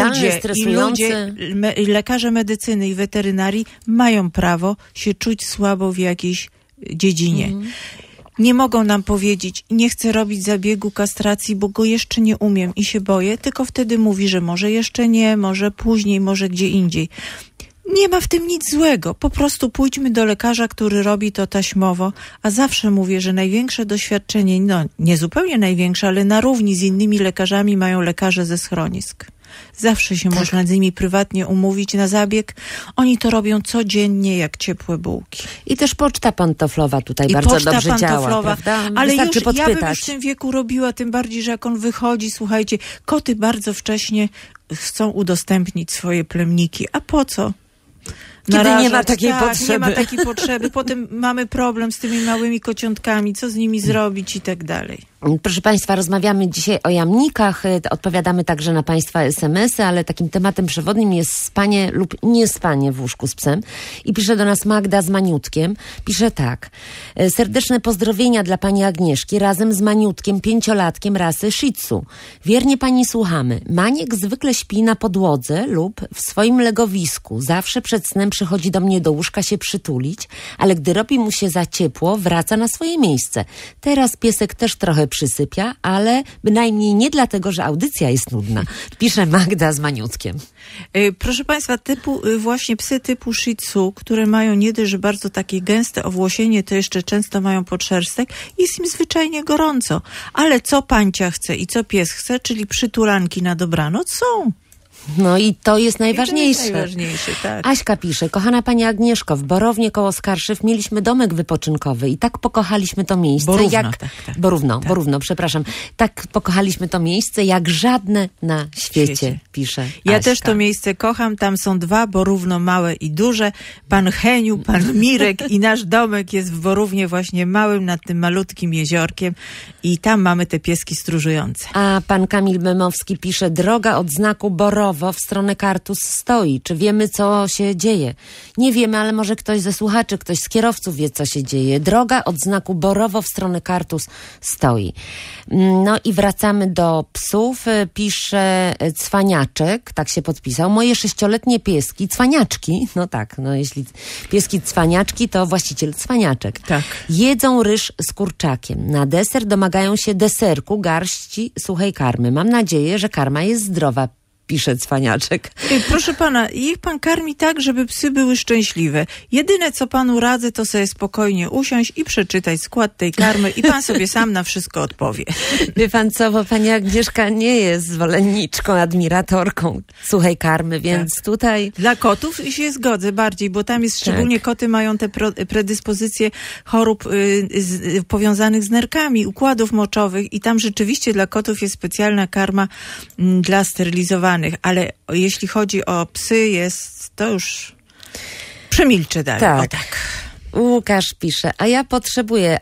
i lekarze medycyny i weterynarii mają prawo się czuć słabo w jakiejś dziedzinie. Nie mogą nam powiedzieć, nie chcę robić zabiegu kastracji, bo go jeszcze nie umiem i się boję, tylko wtedy mówi, że może jeszcze nie, może później, może gdzie indziej. Nie ma w tym nic złego. Po prostu pójdźmy do lekarza, który robi to taśmowo, a zawsze mówię, że największe doświadczenie, nie zupełnie największe, ale na równi z innymi lekarzami mają lekarze ze schronisk. Zawsze się można z nimi prywatnie umówić na zabieg. Oni to robią codziennie jak ciepłe bułki. I też poczta pantoflowa tutaj bardzo dobrze działa, prawda? Ale ja bym już w tym wieku robiła, tym bardziej, że jak on wychodzi, słuchajcie, koty bardzo wcześnie chcą udostępnić swoje plemniki. A po co? Kiedy nie ma takiej potrzeby. Nie ma takiej potrzeby. Potem mamy problem z tymi małymi kociątkami, co z nimi zrobić i tak dalej. Proszę państwa, rozmawiamy dzisiaj o jamnikach, odpowiadamy także na państwa SMS-y, ale takim tematem przewodnim jest spanie lub niespanie w łóżku z psem. I pisze do nas Magda z Maniutkiem. Pisze tak. Serdeczne pozdrowienia dla pani Agnieszki razem z Maniutkiem, 5-latkiem rasy Shih Tzu. Wiernie pani słuchamy. Maniek zwykle śpi na podłodze lub w swoim legowisku. Zawsze przed snem przychodzi do mnie do łóżka się przytulić, ale gdy robi mu się za ciepło, wraca na swoje miejsce. Teraz piesek też trochę przysypia, ale bynajmniej nie dlatego, że audycja jest nudna. Pisze Magda z Maniutkiem. Proszę państwa, właśnie psy typu Shih Tzu, które mają nie dość, że bardzo takie gęste owłosienie, to jeszcze często mają podszerstek, jest im zwyczajnie gorąco. Ale co pancia chce i co pies chce, czyli przytulanki na dobranoc są. No i to jest najważniejsze. Tak. Aśka pisze, kochana pani Agnieszko, w Borownie koło Skarszew mieliśmy domek wypoczynkowy i tak pokochaliśmy to miejsce. Borówno, przepraszam. Tak pokochaliśmy to miejsce jak żadne na świecie. Pisze Ja Aśka. też to miejsce kocham, tam są 2 Borówno małe i duże. Pan Heniu, pan Mirek i nasz domek jest w Borównie właśnie małym, nad tym malutkim jeziorkiem i tam mamy te pieski stróżujące. A pan Kamil Memowski pisze, droga od znaku Borowo w stronę Kartus stoi. Czy wiemy, co się dzieje? Nie wiemy, ale może ktoś ze słuchaczy, ktoś z kierowców wie, co się dzieje. Droga od znaku Borowo w stronę Kartus stoi. No i wracamy do psów. Pisze Cwaniaczek, tak się podpisał. Moje 6-letnie pieski, cwaniaczki, jeśli pieski cwaniaczki, to właściciel cwaniaczek. Tak. Jedzą ryż z kurczakiem. Na deser domagają się deserku, garści suchej karmy. Mam nadzieję, że karma jest zdrowa, pisze Cwaniaczek. Proszę pana, niech pan karmi tak, żeby psy były szczęśliwe. Jedyne, co panu radzę, to sobie spokojnie usiąść i przeczytać skład tej karmy i pan sobie sam na wszystko odpowie. Wie pan co, bo pani Agnieszka nie jest zwolenniczką, admiratorką suchej karmy, więc tutaj... Dla kotów się zgodzę bardziej, bo tam jest szczególnie koty mają te predyspozycje chorób powiązanych z nerkami, układów moczowych i tam rzeczywiście dla kotów jest specjalna karma dla sterylizowanych. Ale jeśli chodzi o psy, to już przemilczę dalej. Tak. Łukasz pisze, a ja potrzebuję,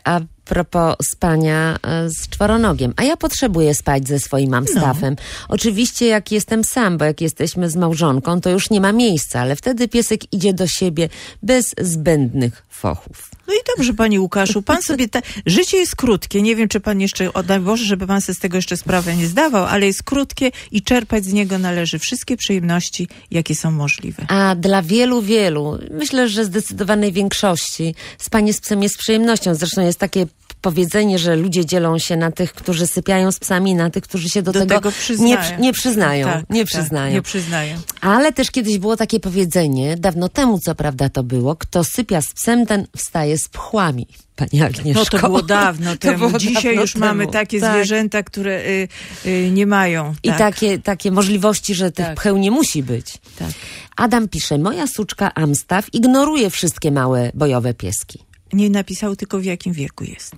propos spania z czworonogiem. A ja potrzebuję spać ze swoim Amstaffem. Oczywiście jak jestem sam, bo jak jesteśmy z małżonką, to już nie ma miejsca, ale wtedy piesek idzie do siebie bez zbędnych fochów. No i dobrze, panie Łukaszu, pan sobie... Życie jest krótkie, nie wiem, czy pan jeszcze, daj Boże, żeby pan sobie z tego jeszcze sprawę nie zdawał, ale jest krótkie i czerpać z niego należy wszystkie przyjemności, jakie są możliwe. A dla wielu, myślę, że zdecydowanej większości spanie z psem jest przyjemnością. Zresztą jest takie powiedzenie, że ludzie dzielą się na tych, którzy sypiają z psami, na tych, którzy się do tego nie przyznają. Nie przyznają. Ale też kiedyś było takie powiedzenie, dawno temu co prawda to było, kto sypia z psem, ten wstaje z pchłami. Pani Agnieszko. No to było dawno temu. Dzisiaj już mamy takie zwierzęta, które nie mają. I takie możliwości, że tych pcheł nie musi być. Tak. Adam pisze, moja suczka Amstaff ignoruje wszystkie małe bojowe pieski. Nie napisał tylko w jakim wieku jest.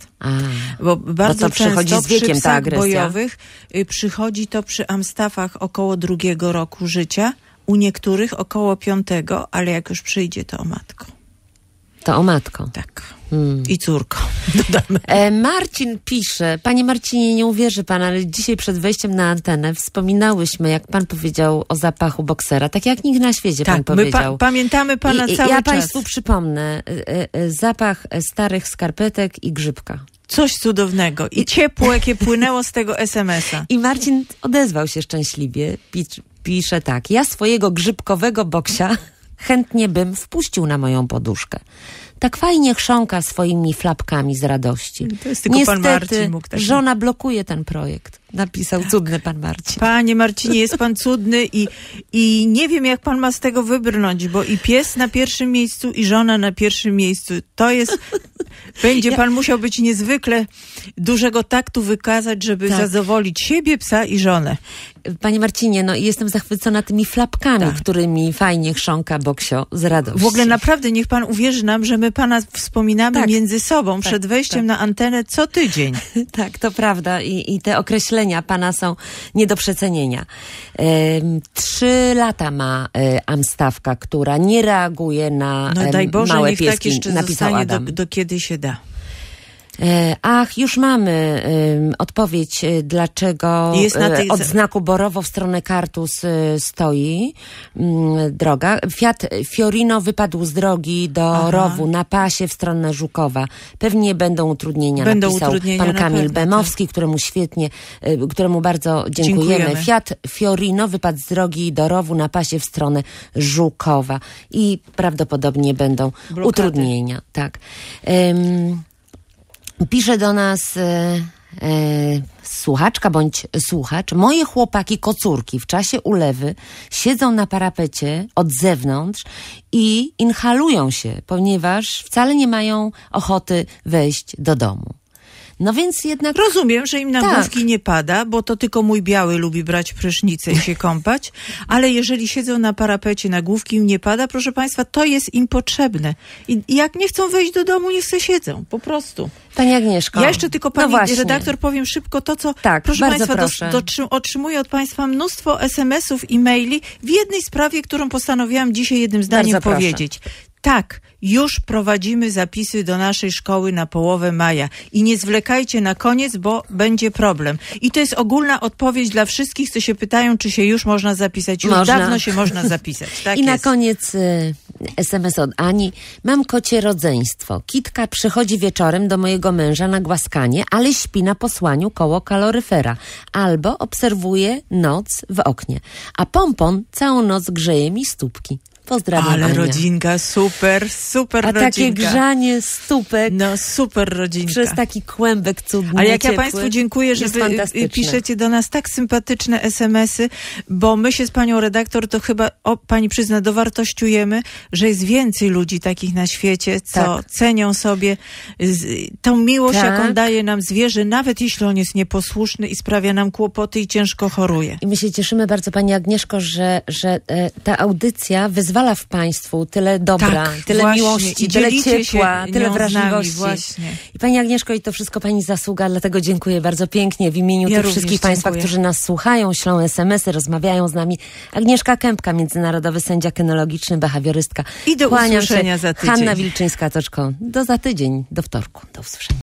Bo Bo bardzo to przychodzi często z wiekiem, przy ta psach agresja. bojowych przychodzi to przy Amstaffach około 2 roku życia, u niektórych około 5, ale jak już przyjdzie, to o matko. To o matko. Tak. I córko. Dodamy. Marcin pisze, panie Marcinie, nie uwierzy pan, ale dzisiaj przed wejściem na antenę wspominałyśmy, jak pan powiedział o zapachu boksera, tak jak nikt na świecie pan powiedział. My pamiętamy pana cały czas. Ja państwu przypomnę, zapach starych skarpetek i grzybka. Coś cudownego. I ciepło, jakie płynęło z tego SMS-a. I Marcin odezwał się szczęśliwie. Pisze tak, ja swojego grzybkowego boksia chętnie bym wpuścił na moją poduszkę. Tak fajnie chrząka swoimi flapkami z radości. To jest tylko niestety, pan Marcin mógł tak. Żona blokuje ten projekt. Napisał cudny pan Marcin. Panie Marcinie, jest pan cudny i nie wiem, jak pan ma z tego wybrnąć, bo i pies na pierwszym miejscu, i żona na pierwszym miejscu. To jest... Będzie pan musiał być niezwykle dużego taktu wykazać, żeby zadowolić siebie, psa i żonę. Panie Marcinie, no jestem zachwycona tymi flapkami, którymi fajnie chrząka boksio z radości. W ogóle naprawdę niech pan uwierzy nam, że my pana wspominamy między sobą przed wejściem na antenę co tydzień. Tak, to prawda i te określenia pana są nie do przecenienia. 3 lata ma Amstaffka, która nie reaguje na daj Boże, małe niech pieski, tak jeszcze napisał zostanie Adam. do kiedy się da. Już mamy odpowiedź, dlaczego od znaku Borowo w stronę Kartus stoi droga. Fiat Fiorino wypadł z drogi do rowu na pasie w stronę Żukowa. Pewnie będą utrudnienia, napisał pan Kamil Bemowski, któremu bardzo dziękujemy. Fiat Fiorino wypadł z drogi do rowu na pasie w stronę Żukowa i prawdopodobnie będą utrudnienia. Tak. Pisze do nas słuchaczka bądź słuchacz. Moje chłopaki kocurki w czasie ulewy siedzą na parapecie od zewnątrz i inhalują się, ponieważ wcale nie mają ochoty wejść do domu. No więc jednak... Rozumiem, że im na główki nie pada, bo to tylko mój biały lubi brać prysznicę i się kąpać, ale jeżeli siedzą na parapecie, na główki im nie pada, proszę państwa, to jest im potrzebne. I jak nie chcą wejść do domu, niech se siedzą, po prostu. Pani Agnieszko. Ja jeszcze tylko pani redaktor powiem szybko to, co proszę państwa, otrzymuję od państwa mnóstwo SMS-ów, e-maili w jednej sprawie, którą postanowiłam dzisiaj jednym zdaniem powiedzieć. Tak, już prowadzimy zapisy do naszej szkoły na połowę maja i nie zwlekajcie na koniec, bo będzie problem. I to jest ogólna odpowiedź dla wszystkich, co się pytają, czy się już można zapisać. Już dawno się można zapisać. Tak I jest. Na koniec SMS od Ani. Mam kocie rodzeństwo. Kitka przychodzi wieczorem do mojego męża na głaskanie, ale śpi na posłaniu koło kaloryfera. Albo obserwuje noc w oknie. A Pompon całą noc grzeje mi stópki. Pozdrawiam, ale Ania. Rodzinka, super rodzinka. Takie grzanie stópek. No super rodzinka. Przez taki kłębek cudny, ale jak ciepły, ja państwu dziękuję, że wy piszecie do nas tak sympatyczne SMS-y, bo my się z panią redaktor to chyba, pani przyzna, dowartościujemy, że jest więcej ludzi takich na świecie, co cenią sobie tą miłość, jaką daje nam zwierzę, nawet jeśli on jest nieposłuszny i sprawia nam kłopoty i ciężko choruje. I my się cieszymy bardzo, pani Agnieszko, że ta audycja wyzwala w państwu tyle dobra, tyle miłości, tyle ciepła, tyle wrażliwości. I pani Agnieszko, i to wszystko pani zasługa, dlatego dziękuję bardzo pięknie w imieniu tych wszystkich państwa, którzy nas słuchają, ślą SMS-y, rozmawiają z nami. Agnieszka Kępka, międzynarodowy sędzia kynologiczny, behawiorystka. I do usłyszenia za tydzień. Hanna Wilczyńska-Toczko. Do za tydzień, do wtorku. Do usłyszenia.